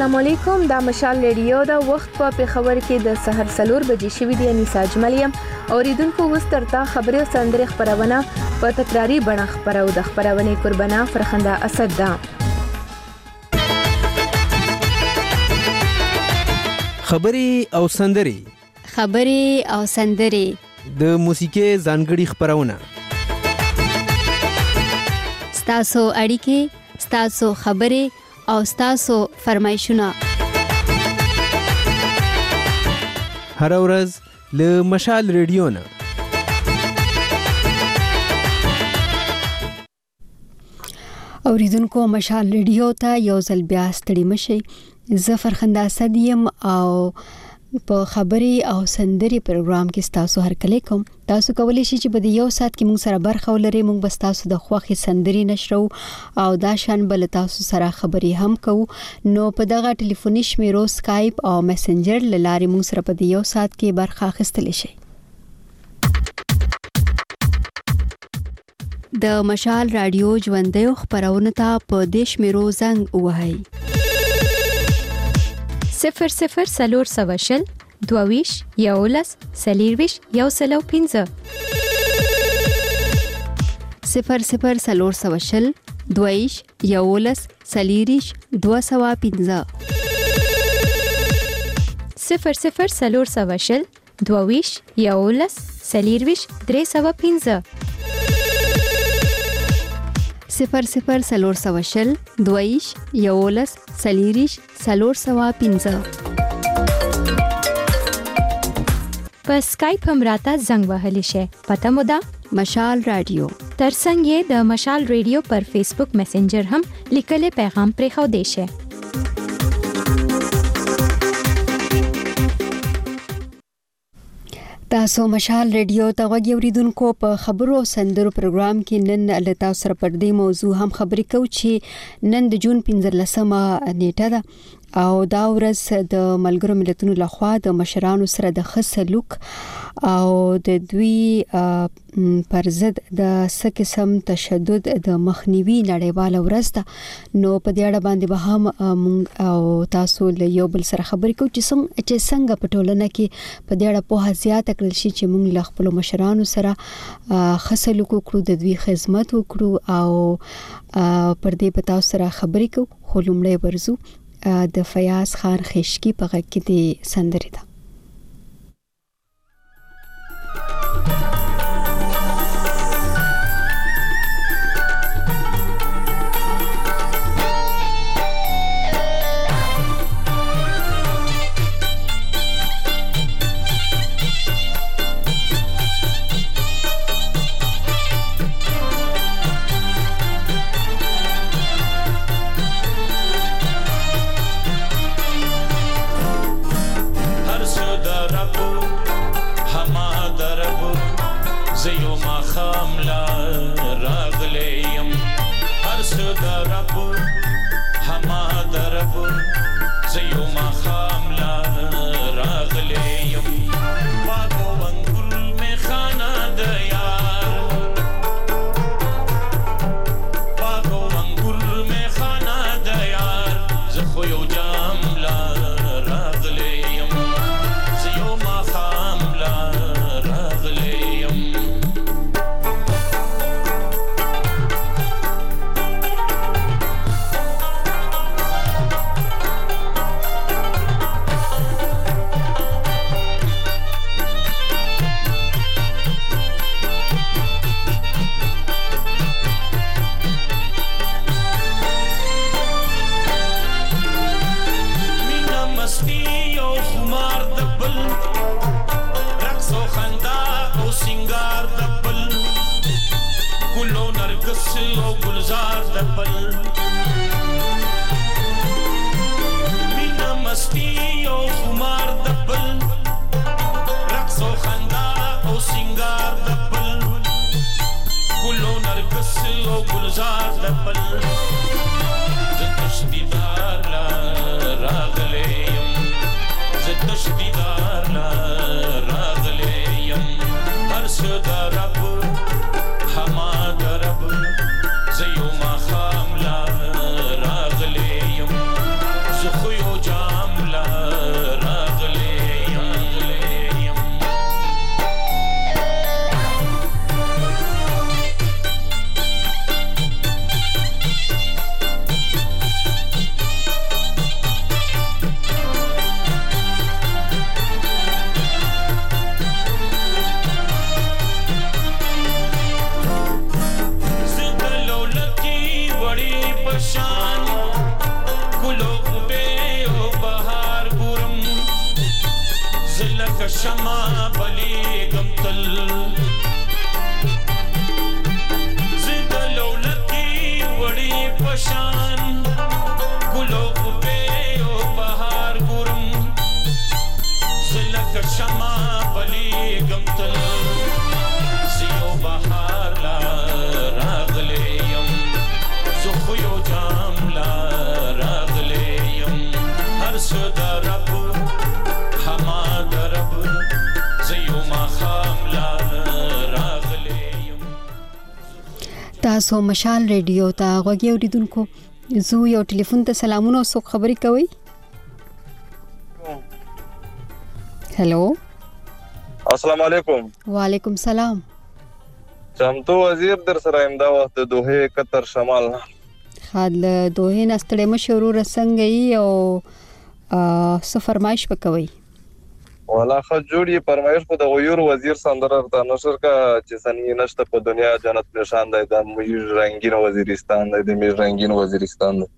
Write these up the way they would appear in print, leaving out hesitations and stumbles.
السلام علیکم. دا مشال ریډیو دا وخت په پیښور کې د سحر 4 بجې شوې دی. انیسا اجملیم اوریدونکو وسترتا خبري او سندري خبرونه په تکراری بڼه خبرو د خبرونه قربانا فرخنده اسد دا خبري او سندري د موسیقي ځانګړي خبرونه ستاسو اړیکې ستاسو خبري او ستاسو فرمایشونه هر ورځ له مشال ریډیو نه اوریدونکو مشال ریډیو ته یو ځل بیا ستړي مشي. زه فرخنده اسد یم او په خبري او سندري پروګرام کې تاسو هر کله کوم. تاسو کولی شئ چې په یو سات کې موږ سره برخه ولرئ. موږ بس تاسو د خوښي سندري نشرو او دا شان بل تاسو سره خبري هم کوو. نو په دغه ټلیفوني شمیرو سکایپ او میسنجر لاره موږ سره په یو سات کې برخه اخیستل شي. د مشال رادیو ژوندۍ خبرونه ته په دیش میرو زنګ وهاي 00 22 یولس سلیرویش یو سلو 15 00 22 یولس سلیریش 215 00 22 یولس سلیرویش 315 00 22 یولس سلیریش 315 په اسکایپ هم راته زنګ وهلی شي. پته مو ده مشال رادیو. ترڅنګ یې د مشال ریډیو پر فیسبوک میسنجر هم لیکلي پیغام پرې خو دی شي. تاسو مشال ریډیو ته غوږی اوریدونکو په خبرو او سندرو پروګرام کې نن له تاسو سره پر دې موضوع هم خبرې کوو چې نن د جون 15مه نیټه ده او دا ورځ د ملګرو ملتونو لخوا د مشرانو سره د ښه سلوک او د دوی پر ضد د قسم تشدد د مخنیوي نړیواله ورځ ده. نو په دې اړه باندې به هم او تاسو له یو بل سره خبرې کوو چې څنګه په ټولنه کې په دې اړه په زیاته کړل شي چې موږ له خپل مشرانو سره ښه سلوک وکړو، د دوی خدمت وکړو او پر دې په تاسو سره خبرې کوو. خو لومړی ورزو د فیاض خان خشکی په غږ کې د سندرې ده. زيو ما خام لا راغليم زخيو شمع بلیګم تل زد لولکی وړي پشان ګلو په او بهار ګورم زلک شمع بلیګم تل سیو بهار لا راغلیم زه خو یو جام لا راغلیم هر څه د رب هما د رب زه یو ماښام لا راغلیم. تاسو مشال ریډیو ته غوږ اوریدونکو، زه یو ټلیفون ته سلامونه او څوک خبرې کوي؟ هلو السلام علیکم. وعلیکم سلام. چمتو وزیر در سره امدا وخت د دوحه قطر شمال خال دوحه نستړې مشورو رسنګ ای او څه فرمایش وکوي؟ ولا خ جوړی فرمایش په د غیور وزیر سندره ته نشر کا چې سنی نشته په دنیا جنت نشان دی د میر رنگین وزیرستان دی د میر رنگین وزیرستان دی.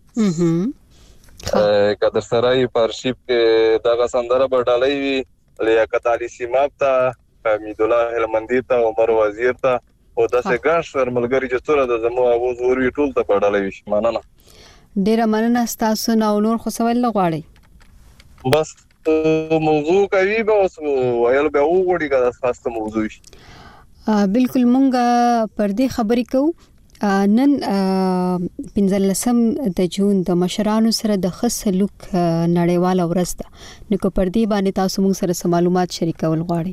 کدر سرای پارشیپ کې دغه سندره بډالۍ وی لیاقت علي سیماب ته حمید الله هلمندی ته عمر وزیر ته او داسې ګڼ شمېر ملګري چې څوره د زموږ اواز وروي ټول ته بډالۍ وي. مننه، ډیره مننه ستاسو نه. نور خو سوال نه غواړئ؟ بس موضوع کوي به اوس ویل به وګوري که خاصه موضوع شي. بالکل مونږه پر دې خبرې کوو. نن 15 د جون د مشرانو سره د ښه سلوک نړیواله ورځ ده، نو که پر دې باندې تاسو مونږ سره معلومات شریکول غواړئ؟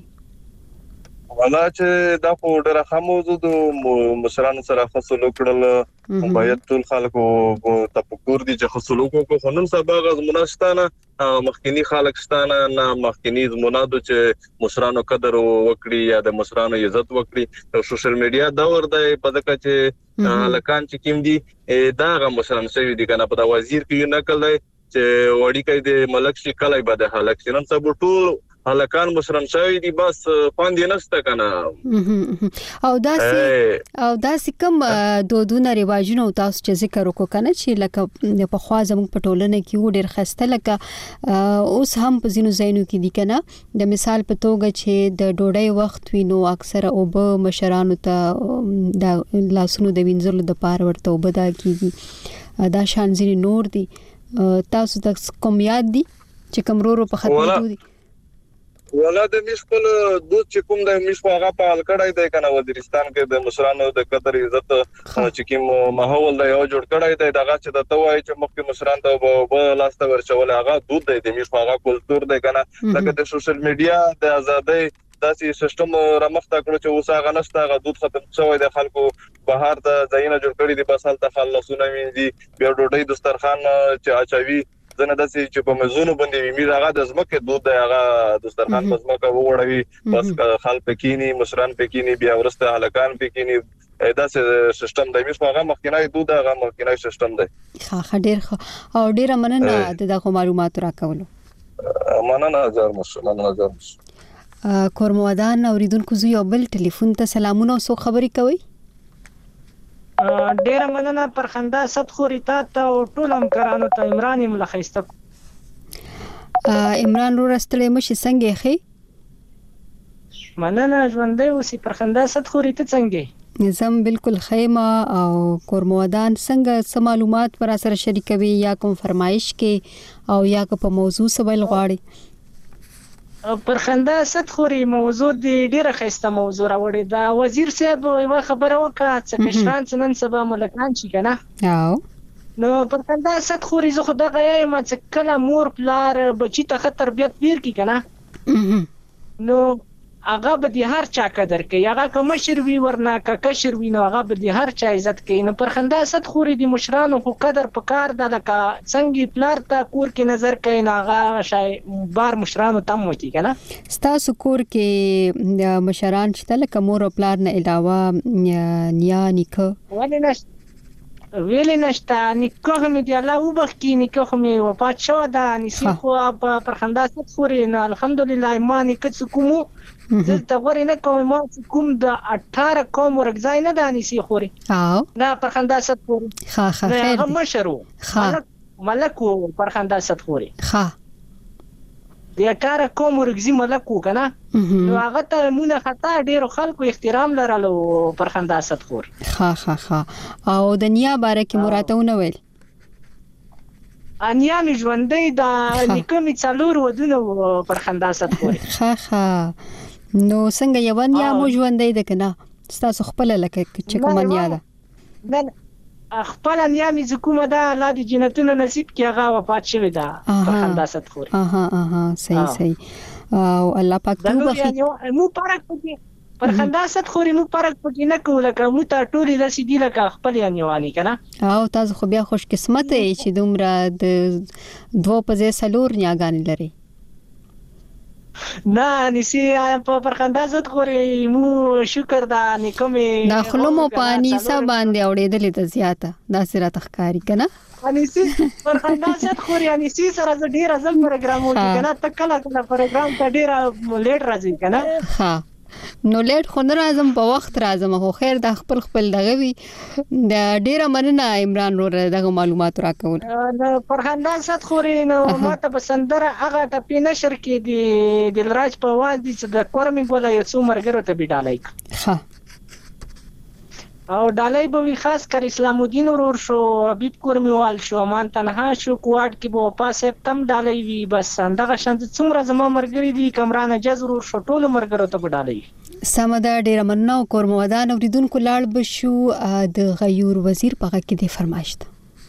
ولا چې دا په ډېره ښه موضوع د مشرانو سره ښه سلوک کړل باید ټول خلکو تفکر دي چې ښه سلوک وکړو. خو نن سبا غزمونه شته نه، مخکینی خلک شته نه مخکینی زمونادو چې مشرانو قدر وکړي یا د مشرانو عزت وکړي. سوشل میډیا دور دی په دغه چې لکان چې کیم دي دا غو مشران شوی دي کنه په دا وزیر کې نقل دی چې وړي کې د ملک شي کله به د حالک نن سبا ټول هلکان مشران شوی دي، بس پاندې نشته کنه. او داسې کوم دودونه رواجونه تاسو چې ذکر وکړو کنه چې لکه په خوا زموږ په ټولنه کې ډېر خسته لکه اوس هم په ځینو ځایونو کې دي کنه، د مثال په توګه چې د ډوډۍ وخت وینو اکثره او به مشرانو ته د لاسونو د وینځلو د پاره ورته وبدا کیږي. دا شان ځینې نور دي. تاسو د کوم یاد دي چې کومرو په خطر دي؟ ولا د مشکل دوه چې کوم د مشکو هغه په الکړای دی کنه وزیرستان کې د مشرانو د قدر عزت چې کوم ماحول دی او جوړ کړای دی دغه چې د توای چې مخکې مشران ته به لاسته ورچول هغه دوه دی د مشکو هغه کلچر دی کنه. لکه د سوشل میډیا د ازادۍ داسې سیستم رامخته کړو چې اوس هغه نشته، هغه دوه ختم شوی د خلکو بهر د ځایونه جوړ کړی دي، بس هلته خلصونه وینځي بیا ډوډۍ دسترخوان چې اچوي زنه داسې چې په مزونو باندې ویمیر هغه د زمکه دود دی هغه دسترخوان په زمکه وړوي، بس خلک پکینی مشران پکینی بیا ورسته هلکان پکینی داسې سیستم دی. مش هغه مخکینای دود هغه مخکینای سیستم دی. ښه ډیر ښه او ډیر مننه دغه معلومات راکولو. مننه زار مش کورمودان اوریدونکو زو یو بل ټلیفون ته سلامونه او څو خبرې کوي؟ ډیر مننه پر خندا صد خوري تا ته ټول همکارانو ته. عمران ملخیسته عمران رو رستلې مشي څنګه خې؟ مننه ژوندې اوسې پر خندا صد خوري ته څنګه؟ نظم بالکل خیمه او کورمودان څنګه څه معلومات پر سره شریکوي یا کوم فرمایش کې او یا په موضوع سوال غواړي؟ پر خندا صد خوري موضوع دی ډیره خسته موضوع راوړي. دا وزیر صاحب یو خبره وکړه چې مشران نن سبا ملکان شي کنه، نو پر خندا صد خوري زه خدای غواړم چې کله مور پلار بچی ته تربیت ورکړي کنه، نو هغه به د هر چا قدر کوي، هغه کوم مشر وی ورنه کشر وی نو هغه به د هر چا عزت کوي. نو پر خندا صد خوري د مشرانو خو قدر پکار ده، لکه څنګه پلار ته کور کې نظر کوي نو هغه شای بار مشرانو تم وتی کنه. ستاسو کور کې مشران شته لکه مور او پلار نه علاوه نیا نیکه؟ ویلې نشته، نیکه مې دی الله وبخښي، نیکه مې وفات شو ده، نسی خو پر خندا صد خوري نو الحمدلله ما نیکه کومو دلته غوړې نه کوم، ما کوم د 18 قوم ورګځای نه دانی سي خوري نه پر خندا صد خوري. ښه خیر هغه مشرو ملک پر خندا صد خوري. ښه د 18 قوم ورګزي ملک و کنه نو هغه ته مونږ خطا ډیرو خلکو احترام لرلو پر خندا صدخور ها او د نیا باره کې مراتونه ویل انیا می ژوندې د نکمي څلور ودونه پر خندا صدخور ها نو څنګه یو نیا مو ژوندې ده کنه تاسو خپل لکه چې کوم نیا ده خپل نیا می زکومه ده الله دې جنتونه نصیب کړي هغه وفات شوی ده پر خندا صدخور صحیح او الله پاک ته وبخي مو پارک پکې پر خندا صدخور مو پارک پکې نه کوله کوم ته ټولې رسې دی لکه خپل یانیوانی کنه او تاسو خو بیا خوش قسمت یې چې دومره د دوه په ځای څلور نیاګان لري نه نسی پر خندا صدخور مو شکر دا نکمه دا خلمو پانی سب باندې اورېدلې ته زیاته دا سره تخکاری کنه انسی پر خندا صدخور یعنی سی سره ډیر ازل پروګرام وکړي کنه تکله پروګرام ته ډیر لیټ راځي کنه ها نو لیټ خو نه راځم په وخت راځم خو خیر د خپل دغه وی د ډیره مننه عمران ور دغه معلومات راکول پر خندا صدخور نو ماته بسندره هغه ټ پی نشر کې دی دلراج په واز دي چې د کورمي بوله یو څو مرګرو ته بډالای ها او ډالای به خاص کر اسلام الدین ورور شو حبیب کورمیوال شو مان تنها شو کوټ کې به پاسه تم ډالای وی بس اندغه شانت څومره زما مرګري دي کمران جزر شو ټول مرګرو ته ډالای سمدا ډیر مننه کورمودان اوریدونکو لاړ بشو د غیور وزیر په کې دی فرمایشت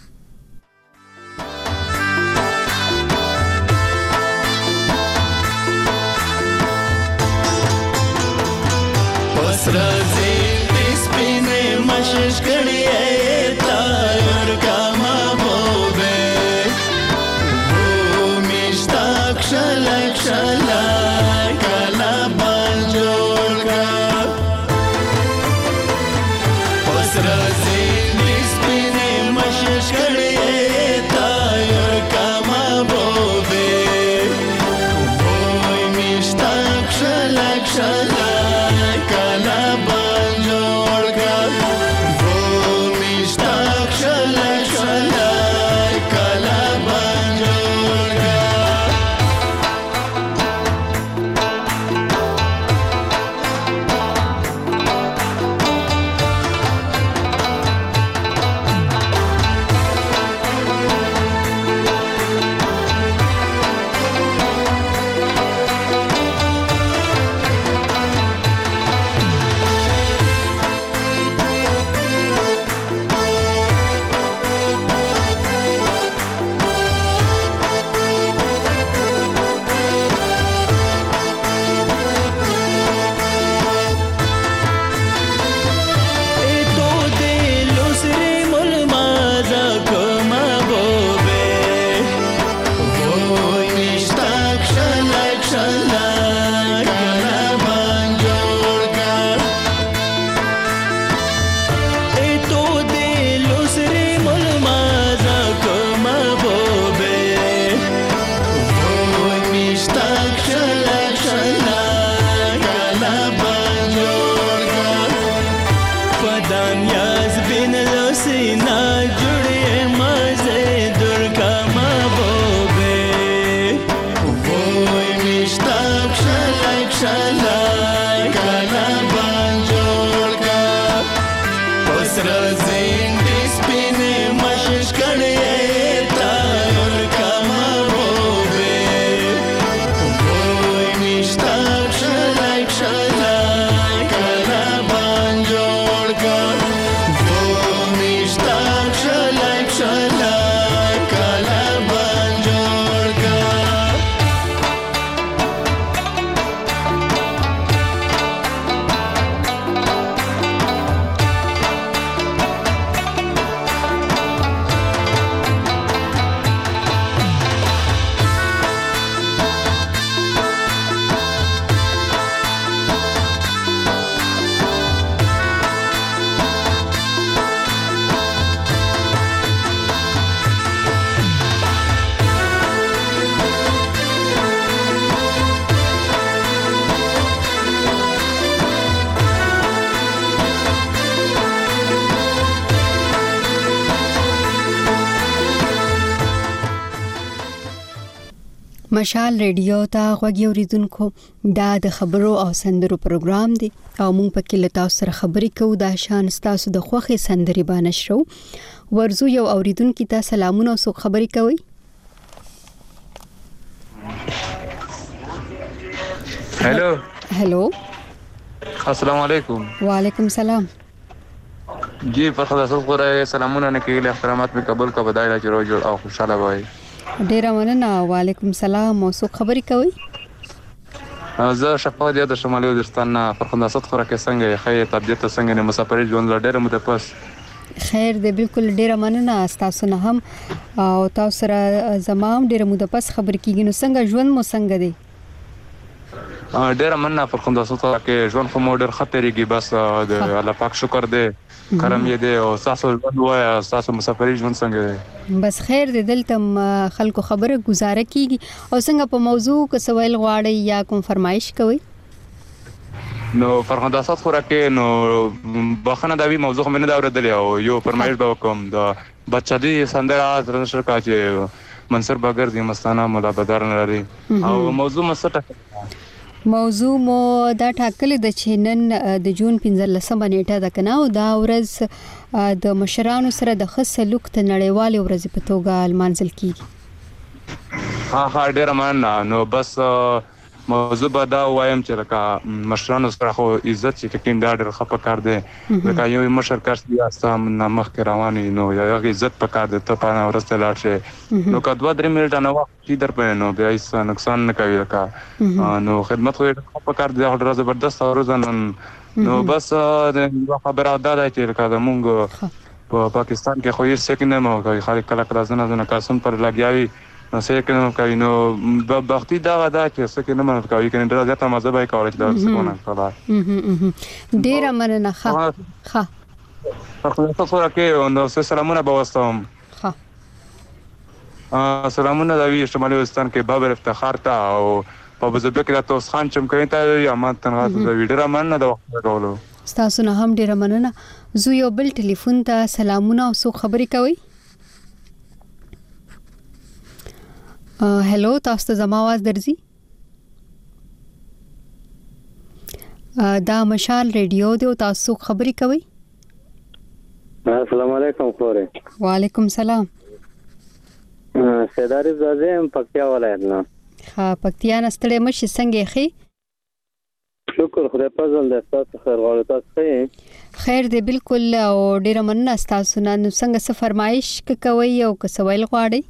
پسرازي مشش کړي تایر کما بوبه او مشتاق شلک کلا بال جوړ کا پسرازي سپینه مشش کړي تایر کما بوبه او مشتاق شلک کلا بال جوړ کا مشال ریډیو ته غوږی اوریدونکو دا د خبرو او سندرو پروګرام دی او موږ پکې له تاسو سره خبرې کوو د شان تاسو د خوخي سندري باندې شو ورزو یو اوریدونکو ته سلامونه او خبرې کوي. हेलो अस्सलाम वालेकुम. वालेकुम सलाम. जी पर खुदा सब को रहे सलामुना ने के लिए एहतरामात में कबूल का बधाई ला रोज او خوشاله وای. ډیره مننه. وعلیکم سلام. موسو خبرې کوي. زه شفاعت د شمالي وزیرستان پر خدا صد خوره کې څنګه خیر طبيعت څنګه نه مسافرې ژوند ډیره مده پس خیر دې بالکل ډیره مننه. تاسو نه هم او تاسو سره زمام ډیره مده پس خبر کیږي. نو څنګه ژوند مو څنګه دی؟ ډیره مننه پر خدا صد خوره کې ژوند خو مو ډیر خطرېږي بس د الله پاک شکر دې کرم یې دې او تاسو ژوند وای تاسو مسافرې ژوند څنګه دی؟ بس خیر دې دلته خلکو خبره گزاره کیږي او څنګه په موضوع کې سوال غواړي یا کوم فرمایش کوي؟ نو فرخنده صد خوره کې نو بخنه دا وی موضوع مې نه دا اوریدلې او یو فرمایش به کوم دا بچا دې سندره درنشر کا چې منصر باګر دې مستانه مولا بدر نه لري او موضوع مسټه موضوع مو دا ټاکلې د چینن د جون 15 نیټه د کناو دا ورځ د مشرانو سره د خصلوک ته نړیوالې ورځ په توګه المنزل کیږي. ها ډیر مننه. نو بس موضوع به دا وایم چې لکه مشرانو سره خو عزت چې ټکین دا ډېر ښه پکار دی لکه یو مشر کار سیاسته مخ کې رواني نو یو عزت پکار دی ته په ورسته لاړ شي نو که 2-3 منټه نو وخت چې در په نو بیا هیڅ نقصان نه کوي لکه نو خدمت خو ډېر پکار دی ډېر زبردست روزان نو بس خبره ده چې لکه موږ په پاکستان کې خو هیڅ څه نه مو کوي خالق کله کله زنه قسم پر لګیاوي نو څه کې نو کوي نو بختي دا چې څه کې نه مونږ کوي کنه ډېر زیاته مزه به کوي چې دا څه کوونه کړه ډېر مننه. ښه تاسو راکې نو سلامونه به واستوم. ښه سلامونه د وی شمالي وزیرستان کې بابر افتخار ته او په بزرګ کې تاسو خان چم کوي ته یا ما تنها د ویډیو مننه د وخت کولو تاسو نه هم ډېر مننه. زه یو بل ټلیفون ته سلامونه او سو خبرې کوي. هلو تاسو ته زما आवाज درځي؟ دا مشال ریډیو دی او تاسو خبرې کوي. السلام علیکم خوري. وعلیکم سلام. سیداری زازم پکتیا ولایت نه. ها پکتیا نستړې مشه څنګه خې؟ شکر خدای فضل دې تاسو خیر غواړم تاسو خیر دې بالکل او ډیر مننه تاسو نه څنګه څه فرمایش کوي او څه سوال غواړي؟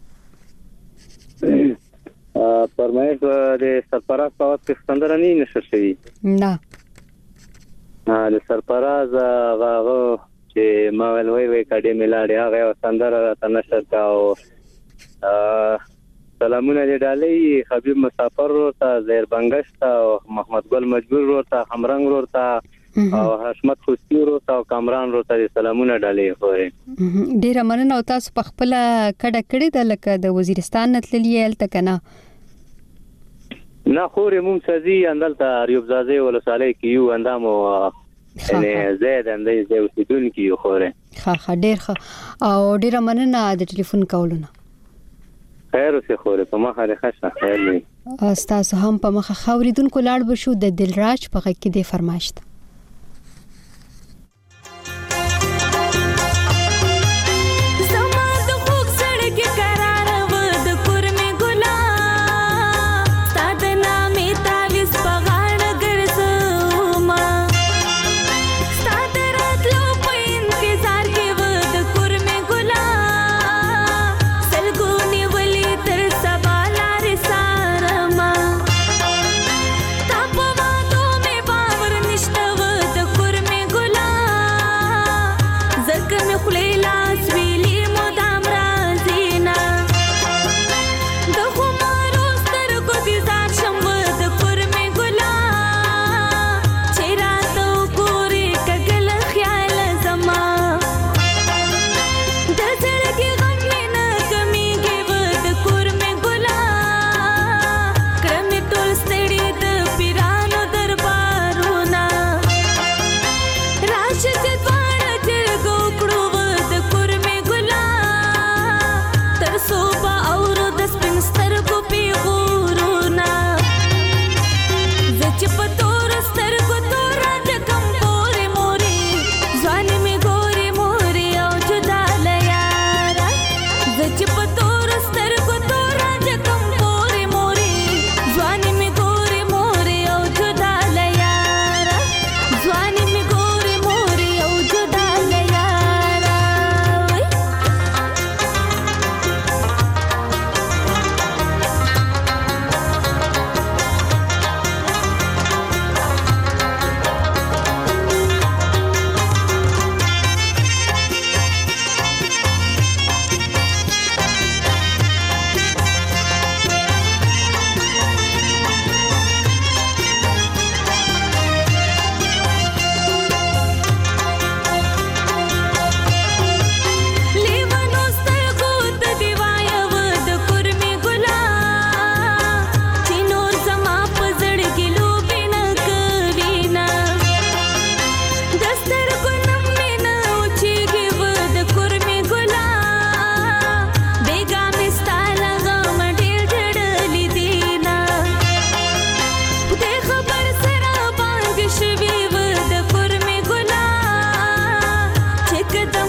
فرمایش د سرپراز په وخت کې ستندره نه نشي شوی. نه د سرپراز هغه چې ما وی کډې ملاړي هغه ستندره تنشر کا او سلامونه دې ډالې حبیب مسافر ورته زهیر بنگش ته محمد ګل مجبور ورته همرنګ ورته او حشمت خوستی ورته او کامران ورته سلامونه ډالې خوري. ډیر مننه. او تاسو په خپل کډه کړې د لکه د وزیرستان نتللی الته کنه نه خوري مون سازي اندلته ایوب زازه ولساله کیو اندامو یعنی زید اندې زه وسیدون کیو خوري. ښه ډیر ښه او ډیر مننه د ټلیفون کولونه. خیر اوسې خوري په مخه ده ښه خیر دی. تاسو هم په مخه خوریدونکو لاړ بشو د دلراج په غږ کې د فرمایشت. Just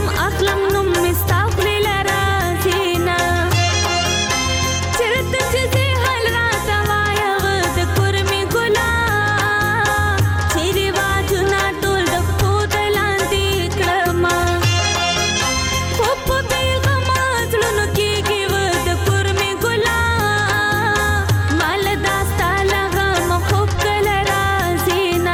اخلم نوم مستقبل راځینا چرته چې حل را سوایا ود کورمي ګلا چیرې واجنا ټول د خود لاندې کړما په بیغم ځلونو کې ود کورمي ګلا مال داستا لغه مخوب کله راځینا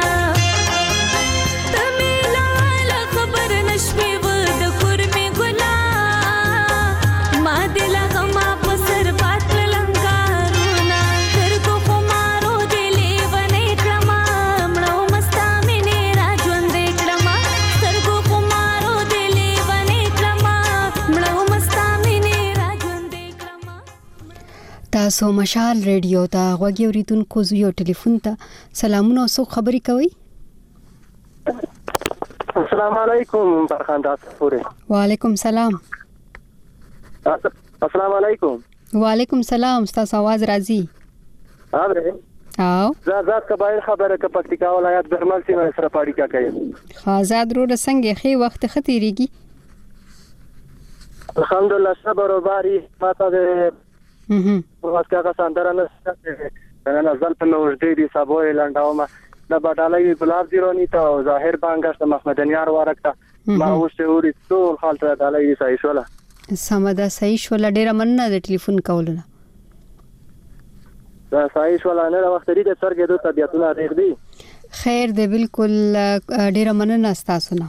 تمه لا خبر نشوي ود کورمي ګلا ما دل غما پسر پاتل لنګارونا ترګو خمارو دلې ونې کړما مړو مستا مینه راځوندې کړما ترګو خمارو دلې ونې کړما مړو مستا مینه راځوندې کړما. تاسو مشال ریډیو ته غوږی اوریدونکو زیو ټلیفون ته سلامونه او څوک خبري کوي؟ السلام علیکم فرخنده پوره. وعلیکم سلام. السلام علیکم. وعلیکم سلام. تاسو आवाज راځي؟ اوره او زاد قبایل خبره ک پکتیکا ولایت برمل سیمه سره پاړی کا کوي. خازاد رو رسنګ خې وخت ختیریږي. الحمدلله صبر او باری ماته ده وخت کا سندره نه نه ځل په ورځې دي سبوي لنډاومه د بټالای ګلاب زیرونی ته ظاهر بانګش محمد انیار ورکته ما وشوري ټول حالت دالای صحیح شولا سمدا صحیح شولا ډیره مننه د ټلیفون کولونه دا صحیح شولا نه وخت لري د سرګې د طبيعتونه ریغ دي خیر دی بالکل ډیره مننه تاسو نه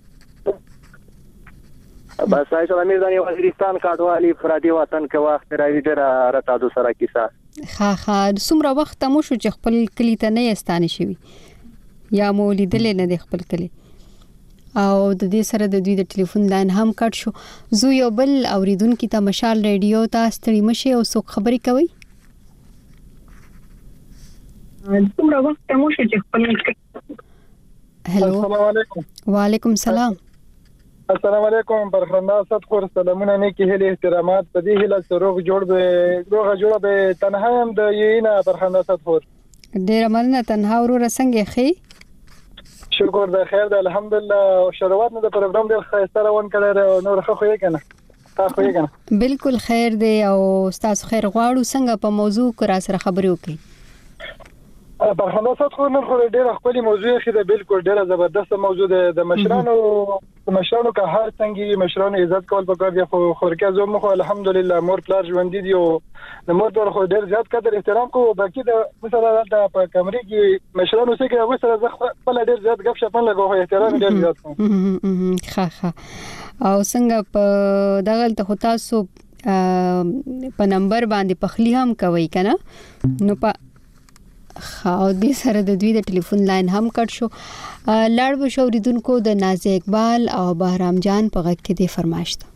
بس صحیح شولا میردانی وزیرستان کاټوالي فرادي وطن کې وخت راوي ډیره راتادو سره کیسه خا څومره وخت مو شو چې خپل کلی ته نه استانه شوی یا مو لیدل نه د خپل کلی او د دې سره د دوی د ټلیفون لاین هم کټ شو زو یو بل اوریدونکو ته مشال ریډیو ته ستړي مشه او څوک خبري کوي څومره وخت مو شو چې خپل هلو السلام علیکم وعلیکم السلام السلام علیکم برخنده صدقور سلامونه نیکی هله احترامات په دې هله سروغ جوړ به تنها هم د یینا برخنده صدقور ډیر مننه تنها ورو رسنګ خې شکر د خیر د الحمدلله او شروعات نه د پروګرام د خیسته روان کړه نور خو یې کنه تاسو یې کنه بالکل خیر دی او تاسو خیر غواړو څنګه په موضوع کرا سره خبرې وکړي برخنده صدقور نن خو ډیره خپل موضوع خې ده بالکل ډیره زبردست موضوع ده د مشرانو که هر څنګه مشرانو عزت کول پکار دي خو خورکه زوم خو الحمدلله مور پلار ژوند دي او د مور پر خو ډیر زیات قدر احترام کو باقي د مثلا د په کمرې کې مشرانو سره کې وسره خپل ډیر زیات غب شپن لګو احترام ډیر زیات کو ښه او څنګه په دغه ته تاسو په نمبر باندې پخلی هم کوي کنه نو په خاو دې سره د دوی د ټلیفون لاین هم کټ شو لاړ بشوریدونکو د نازیه اقبال او بهرام جان په غږ کې دې فرمایش ده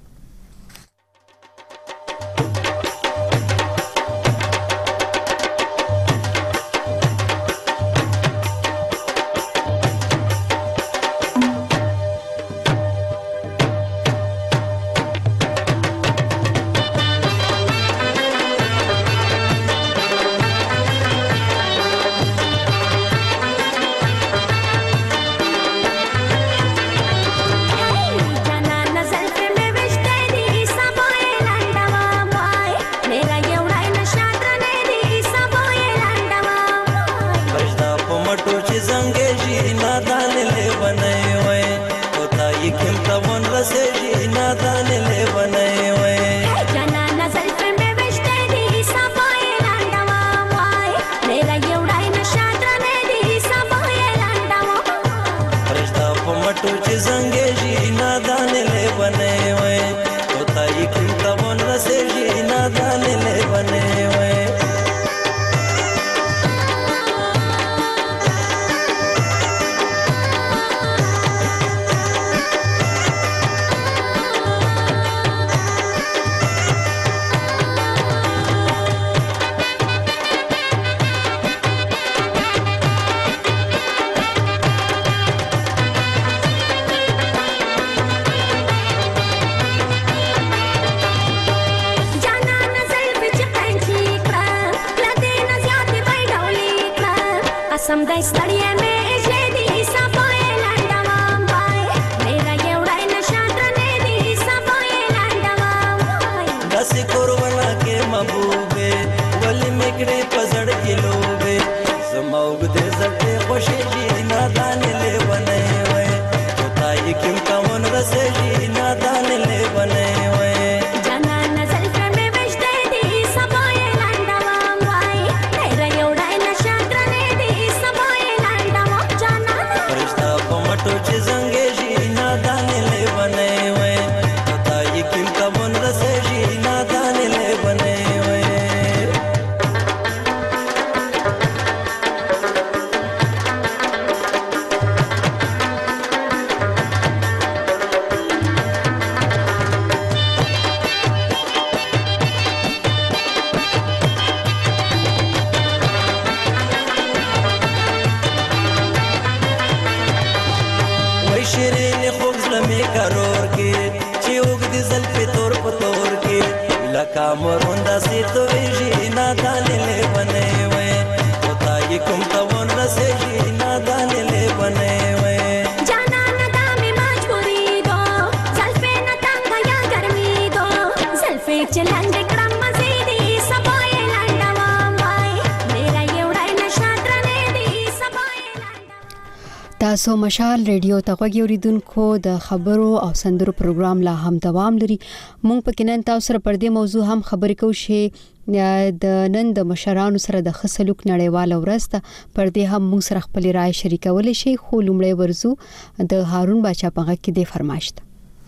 مروندا سیتو ویجی نادانلې بنې وې او تای کوم تاون رسېږي نادانلې بنې وې जाना न दामे मजबूरी दो सल्फे न तंगा या गर्मी दो सल्फे चलंदे क्रम मजीदी सबाए लंडवा माय मेरा एवढा नशात्रने दी सबाए تاسو مشال ریډیو ته غوږی اوریدونکو د خبرو او سندرو پروګرام لا هم دوام لري. مونږ په کې نن تاسو سره پر دې موضوع هم خبرې کوو چې د نن د مشرانو سره د ښه سلوک نړیواله ورځ ده. پر دې هم مونږ سره خپل رائے شریکولی شي. خو لومړی ورزو د هارون باچا په غږ کې د فرمایش ده.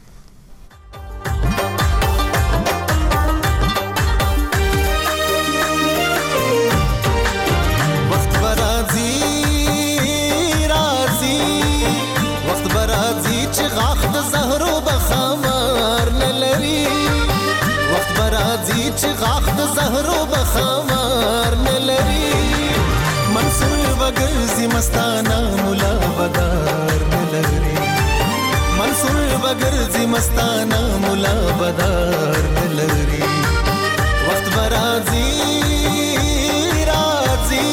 چې غاخ د زهرو بخمار نه لري منصور وګرځي مستانه مولا بدار نه لري منصور وګرځي مستانه مولا بدار نه لري وخت برازي راځي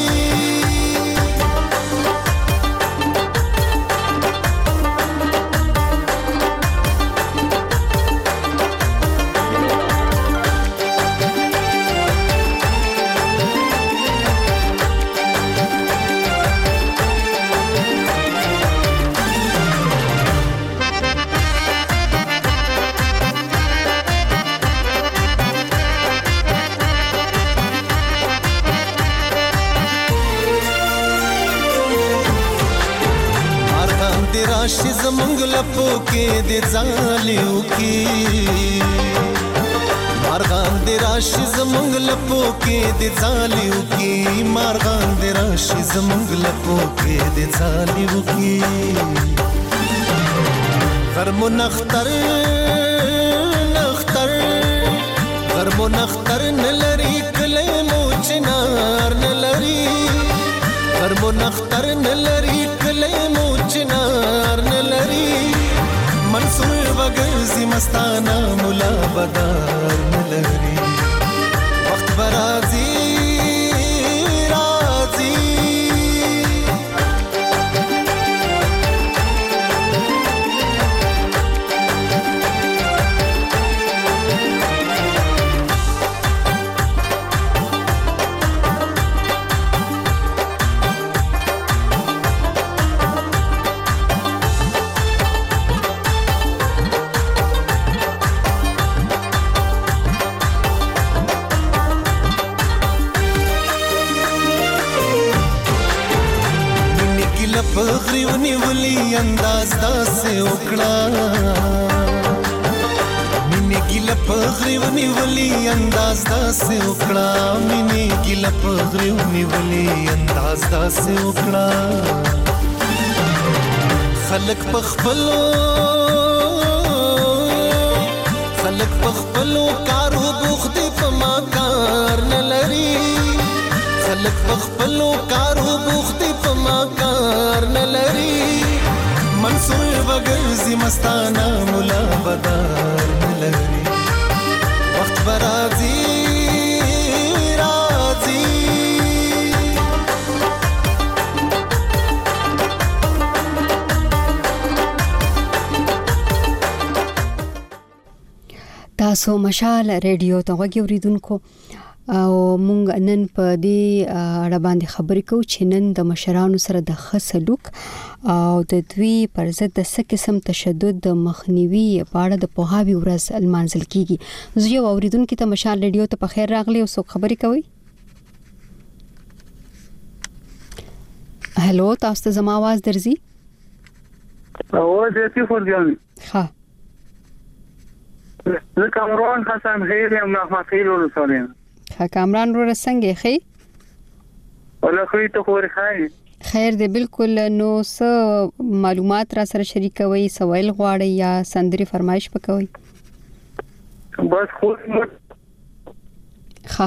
راشي زمونږ لپو کې د ځالیو کې مارغان د راشي زمونږ لپو کې د ځالیو کې مارغان د راشي زمونږ لپو کې د ځالیو کې غرمو نختر نختر غرمو نختر نلري کله مو چنار نلري غرمو نختر نلري کله مو چنار نلري منصور وګرځي مستانه مولا بدار نلري وخت برازي راځي پغریونی ولی انداز داسه وکړه مینه ګل پغریونی ولی انداز داسه وکړه مینه ګل پغریونی ولی انداز داسه وکړه خلق پخپلو کارو بوخت په ما کار نه لري خلق پخپلو کارو بوخت په ما کار نه لري منصور وګرځي مستانه مولا بدار نه لري وخت برازي راځي تاسو مشال ریډیو ته غوږی اوریدونکو او مونږ نن په دې اړه باندې خبرې کوو چې نن د مشرانو سره د ښه سلوک او د دوی پر ضد د څه قسم تشدد د مخنیوي په اړه د پوهاوي ورځ لمانځل کیږي. زه یو اوریدونکو ته مشال ریډیو ته په خیر راغلی او څوک خبرې کوي. هلو تاسو ته زما आवाज درځي؟ او دې څه فرجاني ها زه کامران حسن خیر یم محمد خیل ورسولم. کامران رو څنګه خې؟ ولا خې ته خور خای خیر دې بالکل. نو څه معلومات را سره شریکوي سوال غواړي یا سندري فرمایش وکوي؟ بس خو ها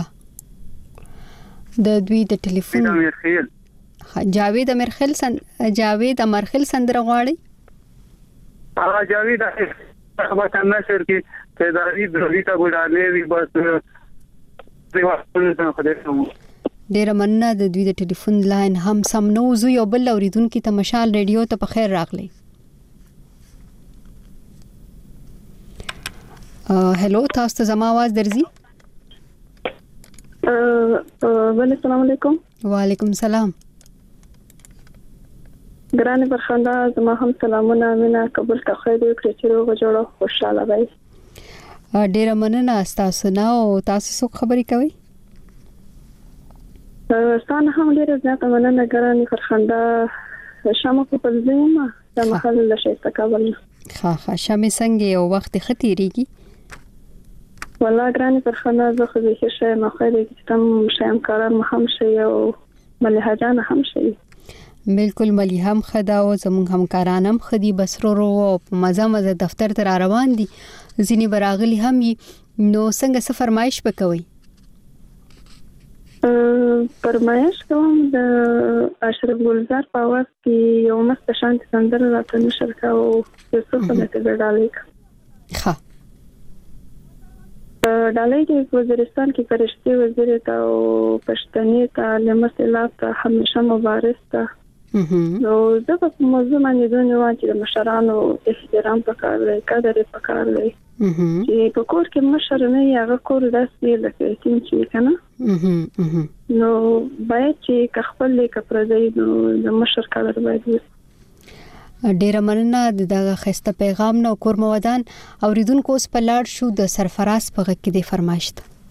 د دوی د ټلیفون جاوید امرخیل سندره غواړي؟ جاوید هغه څنګه شر کې تداري دروي ته وړاندې وي بس ډیر مننه. د دوی د ټلیفون لاین هم سم نو زو یو بل اوریدونکو ته مشال ریډیو ته په خیر راغلی. هلو تاسو ته زما आवाज درځي؟ السلام علیکم. وعلیکم السلام. ګرانه برخنده زما هم سلامونه مینا قبول کا خیر دې کړی چې روغ جوړ خوشاله وای. ډیر مننه تاسو نه او تاسو څو خبرې کوي؟ ستانه هم ډیر زیاته مننه ګرانه برخنده شامو په زما د محل له شي تکابل. ها شامې څنګه او وخت ختیریږي؟ والله ګرانه برخنده زه خو به شي ما خیر دې تم شام کاران هم شي او ملهجان هم شي. بالکل ملي هم خدا او زموږ همکارانم خدي بسرورو او مزه دفتر ته روان دي. ځینی براغلی هم نو څنګه څه فرمایش وکوي؟ فرمایش کوم د اشرف ګلزار په وخت کې یو مست شانت سندره راته نشر کاو چې څه په دې ډالې ښه ډالې کې وزیرستان کې فرشتي وزیر ته او پښتني تعلیم سلام ته همیشه مبارک ته نو دا په موضوع باندې دونه وایي چې مشرانو احترام پکار دی قدر پکار دی چې په کور کې مشر نه هغه کور داسې لکه چې کنه نو باید چې خپل کپرځي نو د مشر قدر باید ډیر مننه دغه خسته پیغام نو کور مودان اوریدونکو اوس په لاړ شو د سرفراز په غږ کې د فرمایشت.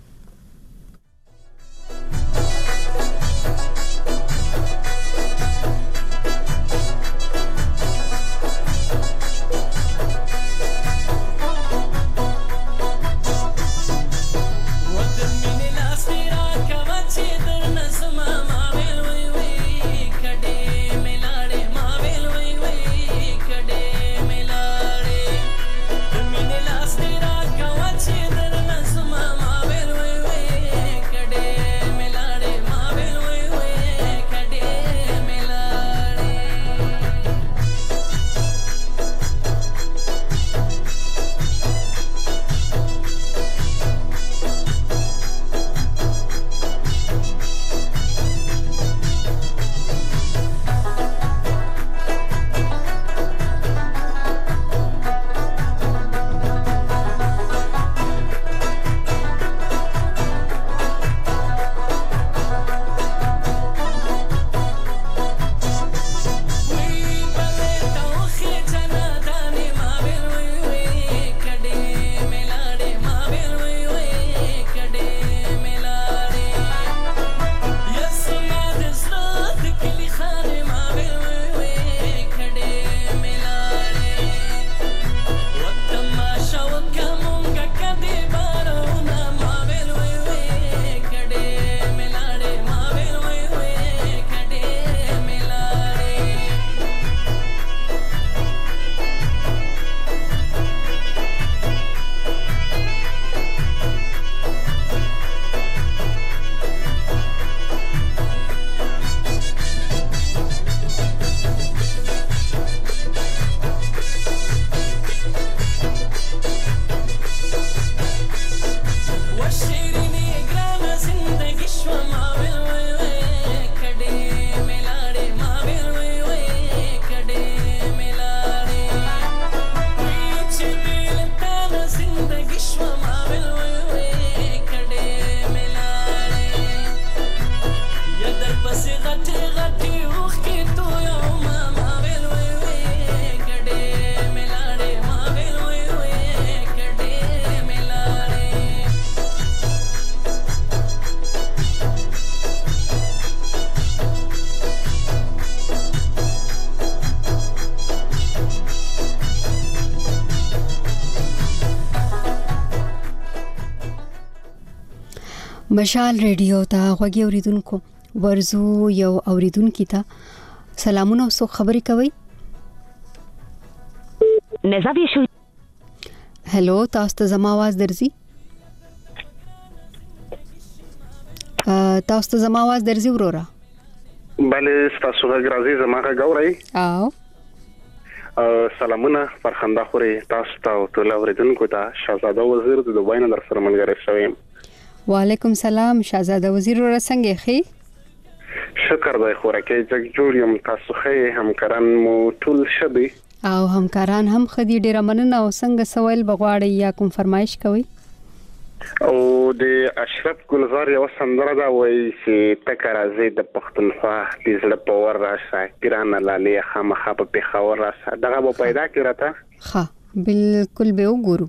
مشال ریډیو ته غوږی اوریدونکو ورزو یو اوریدونکو ته سلامونه او څو خبرې کوي. نزاوی شو. هلو تاسو ته زما आवाज درځي؟ تاسو ته زما आवाज درځي ورورا؟ بله تاسو غږ زما غږ اورئ؟ او سلامونه فرخنده خوري تاسو ته او ټول اوریدونکو ته شاهزاده وزیر د دوبای نه در سره ملګری شوم. وعلیکم سلام شاهزاده وزیر ور څنګه خې شکر دی خوراکي چې جوړ یم تاسو خې همکاران مو ټول شبي او همکاران هم خدي ډیره مننه او څنګه سوال بغواړي یا کوم فرمایش کوي او د اشرف ګلزار یو سندره دا وایي چې تکرا زید د پښتونخوا د زړه په ور راشه ګران لاله خامخا په پیښور راشه دغه به پیدا کړه ها بالکل به وګورو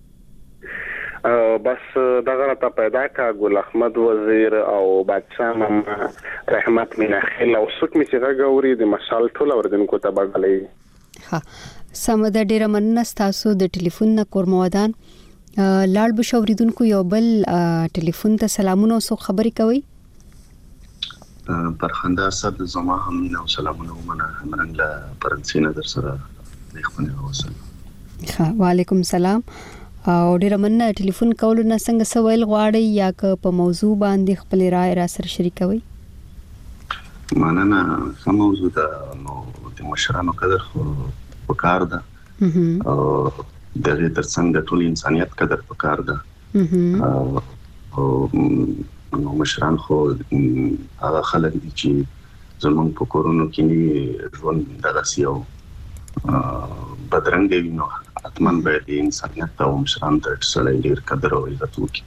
بس دغه ته پیدا کا ګل احمد وزیر او بادشاہ ماما رحمت مینا خیل او څوک می چې غوري د مشال ټول اوردونکو ته بغلې ها سمد ډیره مننه تاسو د ټلیفون نه کورمودان لاړ بشوریدونکو یو بل ټلیفون ته سلامونه او خبري کوي پرخنده صاحب زما هم نه سلامونه ومنه همرنګ لا پرنسینه در سره لیکونه اوسه ها وعلیکم سلام او ډیره مننه ټلیفون کول نه څنګه سوال غواړي یا په موضوع باندې خپل رائے را سره شریکوي مننه کوم موضوع ده نو د مشرانو قدر خو وکړ ده او دغه ترڅنګ د ټول انسانيت قدر وکړ ده او نو مشران خو هغه خلک دي چې زمونږ په کورونو کې ژوند دغه سیو بدرنګ دی نو اتمن به د انسانيت او مشران ته څلې ډیر قدر او عزت وکړي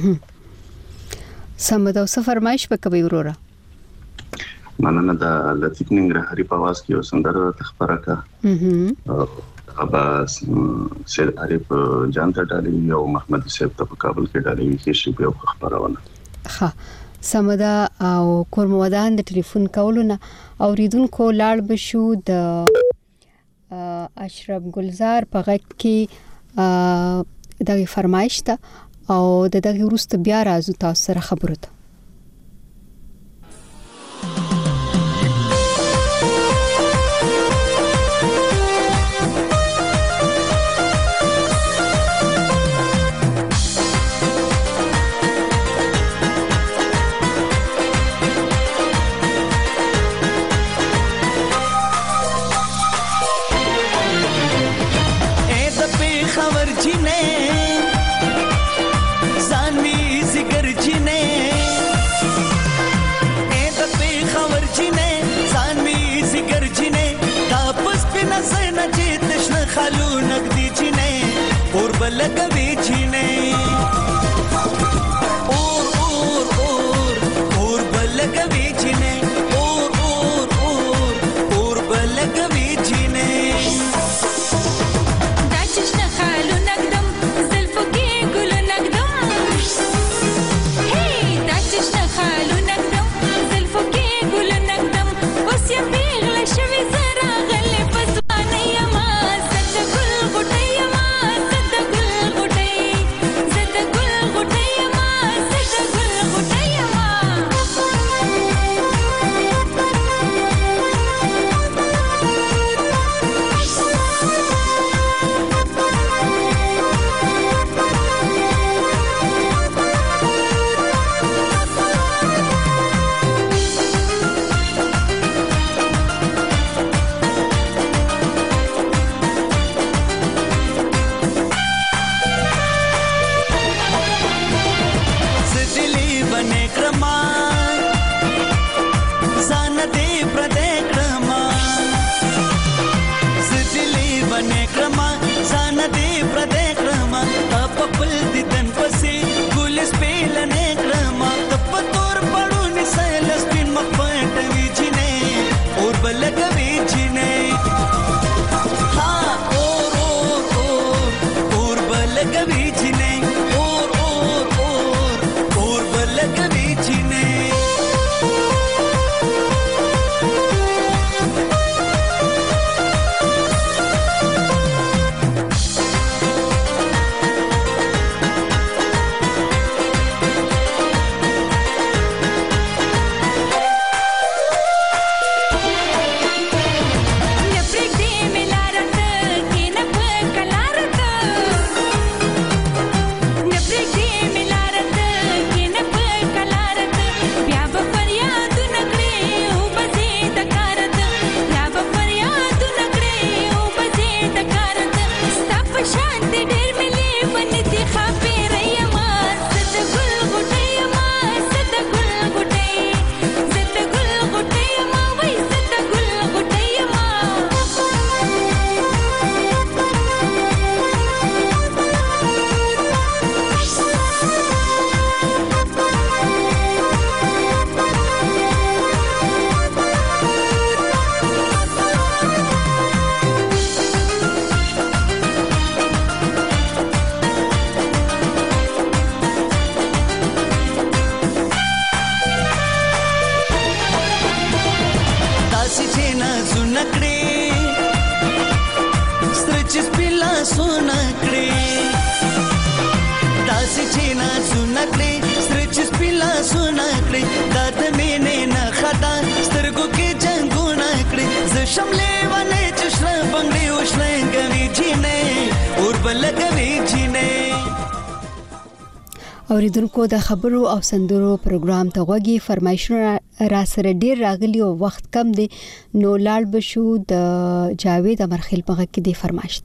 سمد او فرمایش وکوي وروره مننه د لطیف ننګرهاري په आवाज کې سندره تخبره کا ابا سید عارف جان ته ډالې او محمد صاحب ته په کابل کې ډالې کې شی په خبرونه ها سمدا او کورمودان د ټلیفون کولونه اوریدونکو لاړ بشو د اشرف ګلزار په غږ کې دغه فرمایش ته او دغه وروسته بیا راځو تاسو سره خبرو ته लगवी छीने और बलगवी छीने और बलगवी छीने दाचश्न खालू नगदम ज़ुल्फ़ो के गुल नगदम हे दाचश्न खालू नगदम ज़ुल्फ़ो के गुल नगदम उस या पेगल शवी ज़रा गले पसवाने यमा सत गुल गुटे यमा داسې چې نازونه کړې سره چې سپیلا سونه کړې دا د مینې نه خطا سترګو کې جنګونه کړې زه شملې ونه چې شله بنګړې وشلنګوي جینې اور بلګوي جینې. اوریدونکو د خبرو او سندرو پروګرام ته غوږی فرمایشونه را سره ډیر راغلی او وخت کم دی نو لاړ بشو د جاوید امرخیل په غږ کې دی فرمایشت.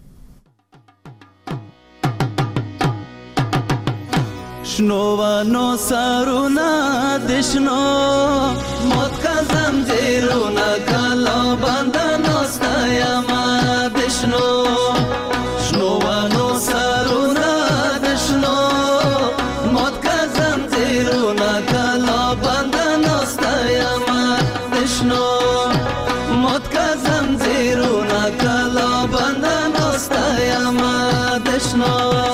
شنوانو سارونا دشنو موت کا زنجیرونا کالا بندانو ستایما دشنو شنوانو سارونا دشنو موت کا زنجیرونا کالا بندانو ستایما دشنو موت کا زنجیرونا کالا بندانو ستایما دشنو.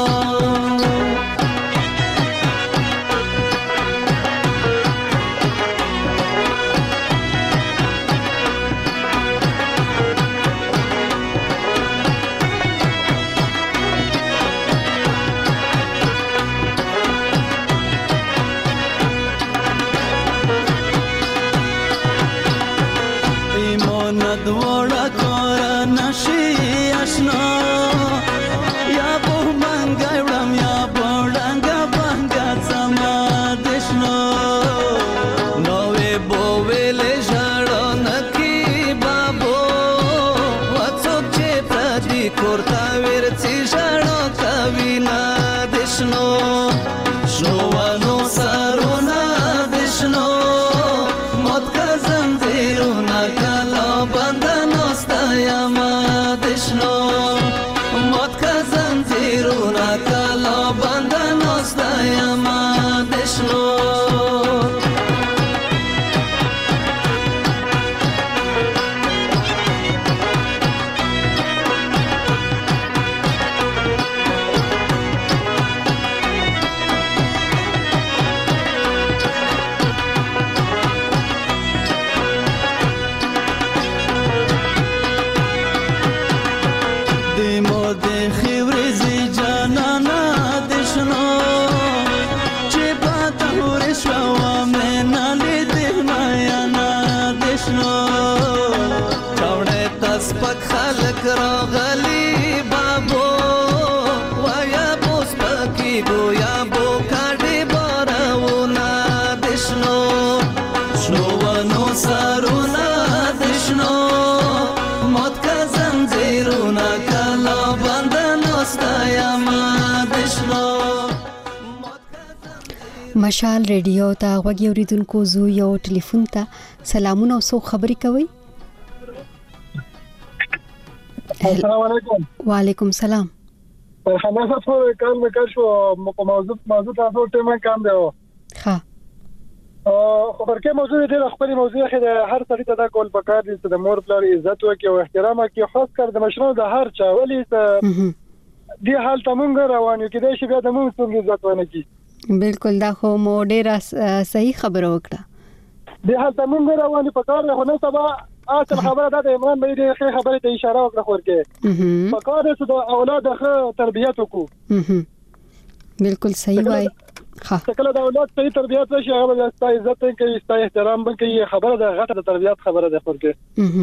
دوړه کور نشي آشنا یا په منګا وړم یا بوډنګ بنګا سما دشنو نوې بوویلې ژړو نکی بابو وڅوک چې پردي کورتا ورڅي ژړو کوي نه دشنو شنوانو سارونه دشنو موت کا زنجیرونه کالا بندانو ستایما دشنو موت کا زنجیرونه کالا بندانو ستایما دشنو. خلق راغلی بابو ویا بوس پکی گویا بو کاډي بارونه دشنو شنوانو سارونه دشنو موت کا زنجیرونه کالا بندانو ستایما دشنو. مشال ریډیو ته غوږی اوریدونکو زو یو ټلیفون ته سلامونه او سو خبري کوي. السلام علیکم. وعلیکم السلام. خلاص ټول کار مې کړ شو موضوع تاسو ټیم کام دی. ها خبر کې موضوع دې خپل موضوع کې هر سړي ته دا کول پکار دي چې د مور پلار عزت وکړي او احترام وکړي خاص کر د مشرانو د هر چا ولې دې حال ته مونږ روانو کې د شي بیا د مونږ څنګه عزت ونه کی. بالکل دا خو مو ډیره صحیح خبره وکړه. دې حال ته مونږ روانو پکار نه خو سبا اصل خبره ده عمران مې دې خبره ته اشاره وکړه خورکه پکار دې د اولاد ښه تربیت وکړو. بالکل صحیح وای. کله د اولاد صحیح تربیت وشي هغه د عزت کوي احترام کوي خبره ده غټه د تربیت خبره ده خورکه.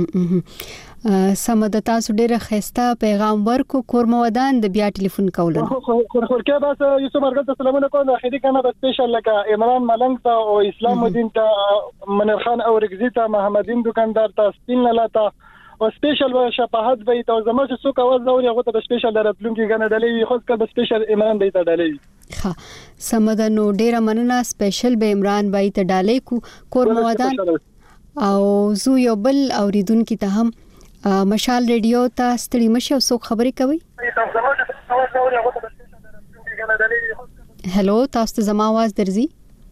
سمد تاسو ډیره خسته پیغام ورکو کورمودان د بیا ټلیفون کولو خورکه بس یوسف مرګ ته سلامونه کوم اخیری کنه د سپیشل لکه عمران ملنګ ته او اسلام الدین ته منیر خان او رګزی ته محمدین دکاندار ته سپین لاته او سپیشل شفاعت به ته زموږ څوک اواز زوري هغه ته سپیشل درتلونکي غنه ډلې خو کله سپیشل عمران به ته ډلې. ها سمد نو ډیره مننه سپیشل به عمران به ته ډالې کو کورمودان او زو یو بل اوریدونکو ته هم مشال ریډیو ته ستړي مشه او څوک خبري کوي. هلو تاسو ته زما आवाज درځي؟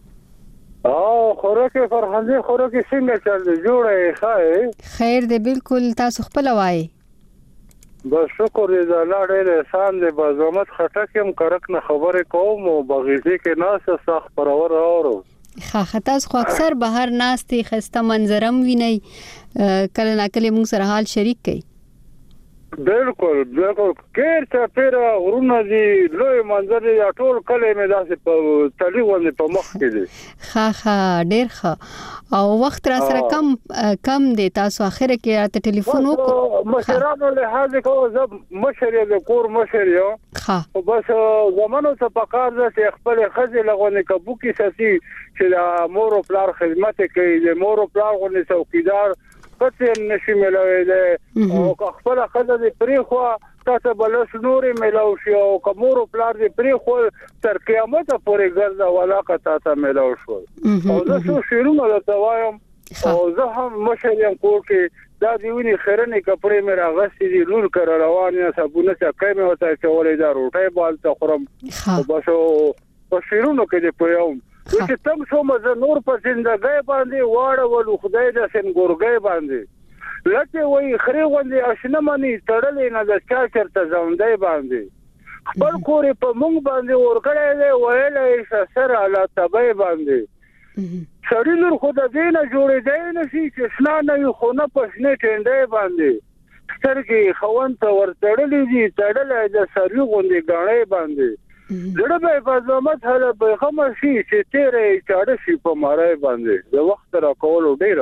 خوراکي فرحاني خوراکي څنګه چل دی جوړه ښه خیر دی بالکل تاسو خپل وای. بس شکر دې الله ډېر احسان دې بازومت خټکم کرک نه خبره کوم او بغیزه کې ناس صح پرور اورو خاطر خو اکثر بهر ناستي خسته منظرم ویني کله نا کله موږ سره حال شریک کړي. بالکل کیر ته پیر ورونه دي لوی منظر یا ټول کله مې داسې په تلی باندې په مخ کې دي ها ډیر ښه او وخت را سره کم دی تاسو اخر کې ته ټلیفون وکړو مشرانو له حاضر کو زب مشر د کور مشر یو ها بس زمانو ته پکار ده چې خپل خزه لغونه کبو کې ساتي چې مور او پلار خدمت کوي د مور او پلار غو څوکیدار کته نشي ملوي او خپل خزه د پری خو تاسو بلس نورې ملاو شي او کومور پلار دې پری خو تر قیامت پورې ګرځا ولا کته تا ملاو شو او زه شو شیرونه د دوایم او زه هم مشریم کو کې دا دیونی خیرنې کپڑے مې راغستې دي لور کر روانه صابونه چې کمه وته چولې دا روټي بال ته خورم او بس او شیرونه کې دې پيوم چې تم شو مزه نور په زندګۍ باندې واړه ول خدای د سنګورګۍ باندې لکه وای خري غوندي آشنا مانی تړلې نه د چا چرته ځوندای باندې خپل کورې په مونږ باندې ورګړې دی ویلې سره الله تبای باندې سړی نور خدای دې نه جوړې دی نشي چې شنا نه خو نه پښنه ټینډې باندې سترګې خوان ته ورتړلې دي تړلې د سړی غوندي غاڼې باندې زړه به فزامت هله به خمشي چې تیرې چاړه شي په مارای باندې د وخت را کول ډیره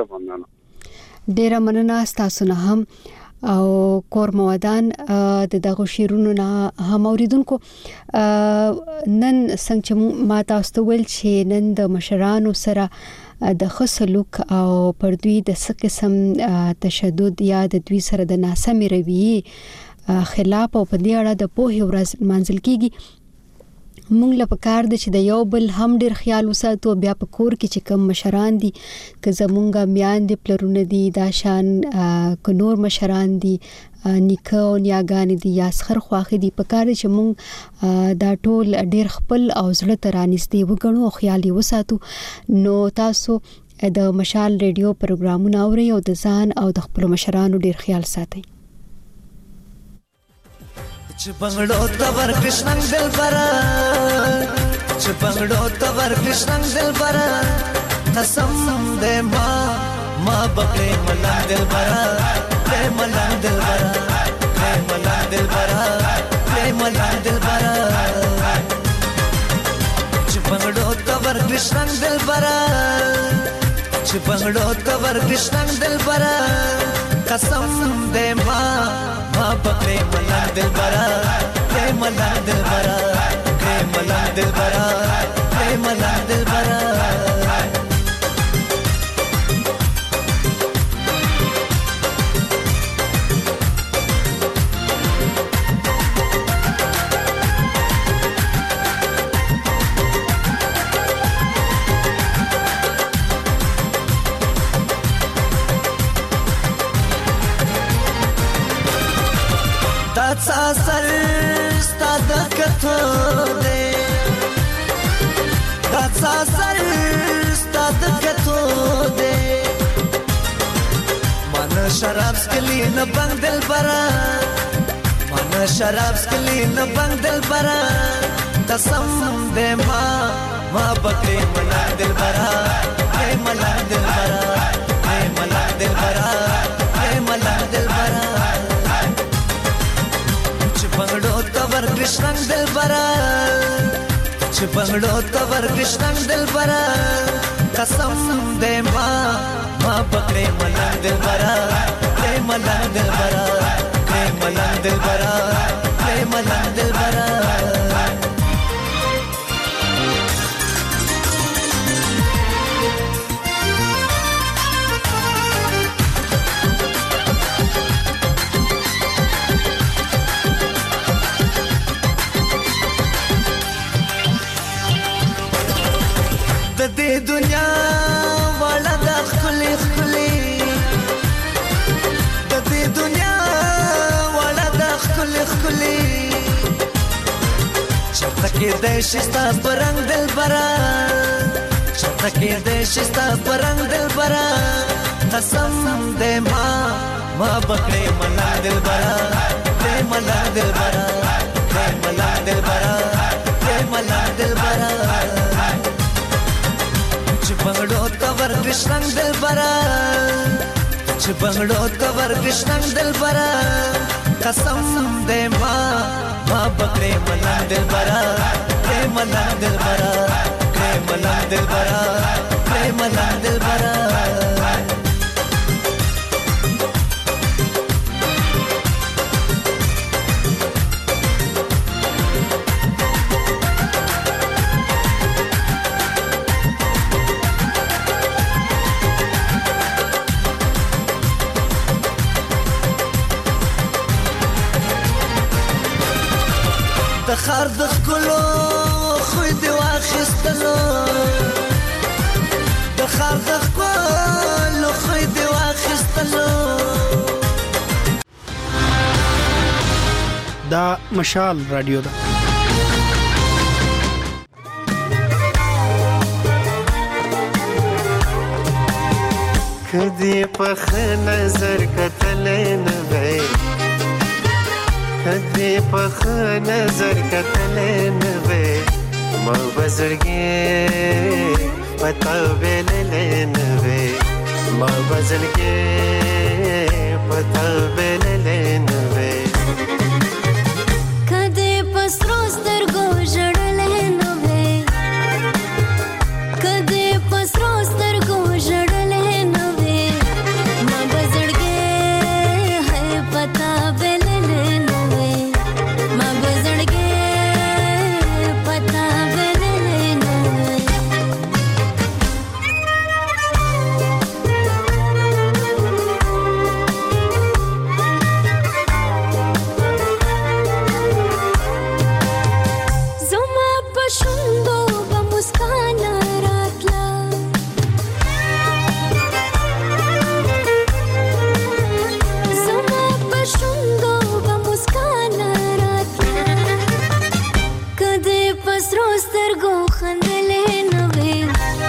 مننه تاسو نه هم او کور موادان د دغه شیرونو نه هم اوریدونکو نن څنګه ما تاسو ته ویل چې نن د مشرانو سره د خصلوک او پر دوی د څه قسم تشدد یا د دوی سره د ناسمې رویې خلاف او په دې اړه د پوهې ورځ منځل کیږي مونږ له پکار د چې د یو بل هم ډیر خیال وساتو بیا په کور کې چې کم مشران دي که زمونږه میان دي پلرونه دي دا شان که نور مشران دي نیکه او نیاګانې دي یا سخر خواخې دي پکار چې مونږ دا ټول ډیر خپل او زړه ته رانږدې وګڼو او خیال یې وساتو نو تاسو د مشال ریډیو پروګرامونه اورئ او د ځان او د خپل مشرانو ډیر خیال ساتئ چپنگڑو تور کشنگ دل برا چپنگڑو تور کشنگ دل برا قسم دے ماں بکڑے ملنگ دل برا لے ملنگ دل برا لے ملنگ دل برا لے ملنگ دل برا چپنگڑو تور کشنگ دل برا چپنگڑو تور کشنگ دل برا قسم دے ماں پکڑے ملنگ دل برا لے ملنگ دل برا لے ملنگ دل برا لے ملنگ دل برا ساسر ستاد کتو دے ساسر ستاد کتو دے من شراب سکلی نہ بنگ دل برا من شراب سکلی نہ بنگ دل برا قسم دے ماں بکری ملا دل برا اے ملا دل برا اے ملا دل برا اے ملا دل برا چپنگڑو تور کشنگ دل برا چپنگڑو تور کشنگ دل برا قسم دے ماں پکڑے ملنگ دل برا لے ملنگ دل برا لے ملنگ دل برا لے ملنگ دل برا دې دنیا والا د خپلې خپلې د دې دنیا والا د خپلې خپلې چرته کې د شستا پرنګ دل برا چرته کې د شستا پرنګ دل برا قسم دې ما بکړې ملا دل برا دې ملا دل برا دې ملا دل برا دې ملا دل برا چپنگڑو تور کشنگ دل برا چپنگڑو تور کشنگ دل برا قسم دې ما بکړې ملنګ دلبرا ملنګ دلبرا ملنګ دلبرا ملنګ دلبرا د خار د خلو خو دې واخستلو د خار د خلو خو دې واخستلو دا مشال رادیو ده کدی په نظر کتلې نه وې کدی په نظر کتلې نه وې ما بزرګې پتا ویلې نه وې ما بزرګې پتا ویلې نه وې کدی پسرو سترګو جړلې نه وې کدی پسرو سترګو جړلې نه وې ما بزرګې ہے پتا ویلې نه وې ما بزرګې پتا ویلې نه وې زما پښوندو به مسکان راتلا زما پښوندو به مسکان راتلا کدی پسرو سترګو خندلې نه وې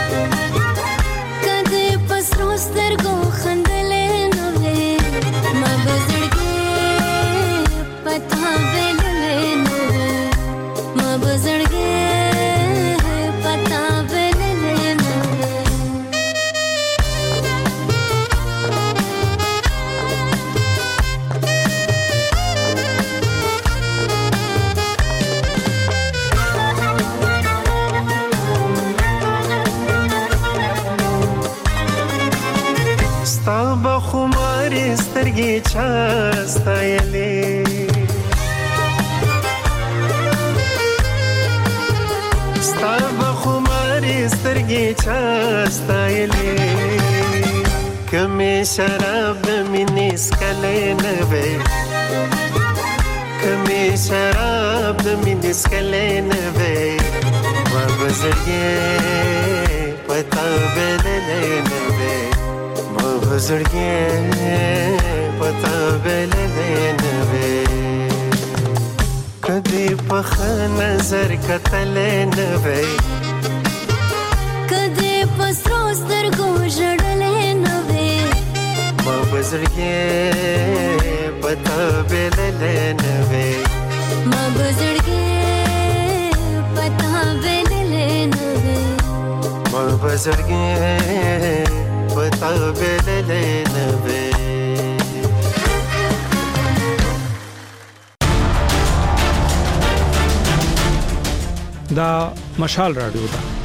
کدی پسرو سترګو خندلې نه وې ما بزرګې پتا ویلې نه وې ما بزرګې پتا ویلې نه وې ستا بخمارې سترګې چا ستایلې ستا بخمارې سترګې چا ستایلې کمې شراب د مینې څکلی نه وې کمې شراب د مینې څکلی نه وې ما بزرګې پتا ویلې نه وې ما بزرګې پتا ویلې نه وې کدی په نظر کتلې نه وې کدی پسرو سترګو جړلې نه وې ما بزرګې پتا ویلې نه وې ما بزرګې پتا ویلې نه وې ما بزرګې پتا ویلې نه وې دا مشال رادیو ده